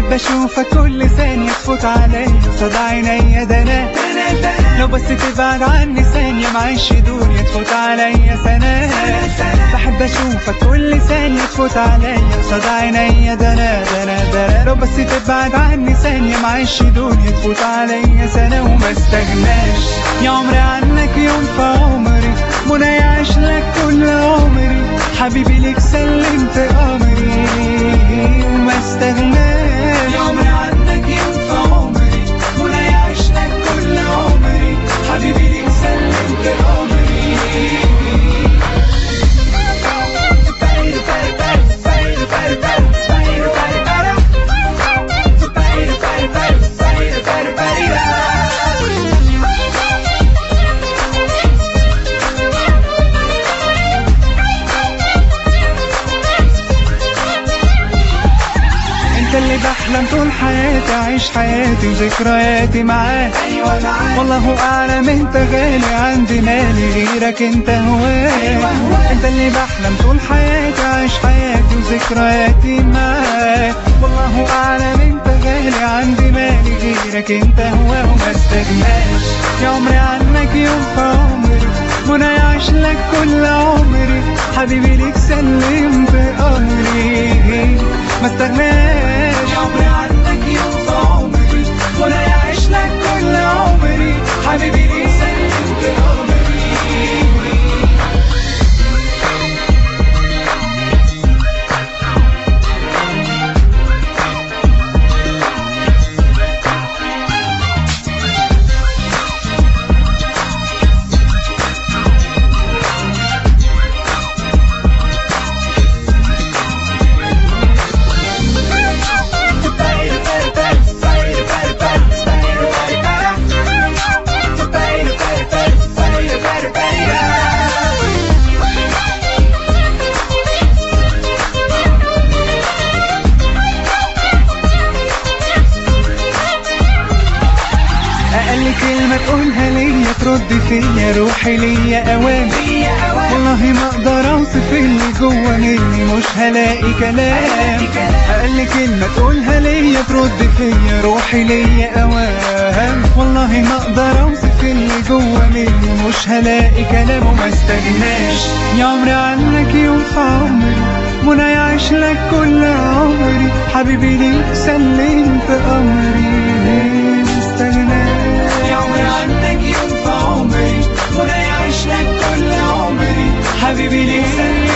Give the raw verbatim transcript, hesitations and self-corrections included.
بحب اشوفك كل ثانية تفوت عليا قصاد عينيا، ده انا لو بس تبعد عني ثانية معيش دنيا تفوت عليا سنة. بحب اشوفك كل ثانية تفوت عليا قصاد عينيا، ده انا ده انا ده انا لو بس تبعد عني ثانية معيش دنيا تفوت عليا سنة. وما استغناش يا عمري عنك يوم في عمري، منى يعيش لك كل عمري، حبيبي ليك سلمت امري. وما استغناش يا عمري عنك يوم في عمري، منى يعيش لك كل عمري، حبيبي ليك سلمت امري. انت اللي بحلم طول حياتي اعيش حياتي وذكرياتي معاك، ايوه معاك والله اعلم انت غالي عندي مالي غيرك انت هواك. أيوة انت اللي بحلم طول حياتي اعيش حياتي وذكرياتي معاك، والله اعلم انت غالي عندي مالي غيرك انت هواك. وما استغناش يا عمري عنك يوم في عمري، منى يعيش لك كل عمري، حبيبي ليك سلمت امري. ما استغناش يا عمري عنك يوم في عمري، منى يعيش لك كل عمري، حبيبي ليك سلمت امري. أقل كلمة تقولها ليا ترد فيا روحي ليا أوام، والله ما أقدر أوصف اللي جوا مني مش هلاقي كلام. أقل كلمة تقولها ليا ترد فيا روحي ليا أوام، والله ما أقدر أوصف اللي جوا مني مش هلاقي كلام. وما استغناش يا عمري عنك يوم في عمري، منى يعيش لك كل عمري، حبيبي ليك سلمت أمري. يا عمري عنك يوم في عمري، منى يعيش لك كل عمري، حبيبي ليك سلمت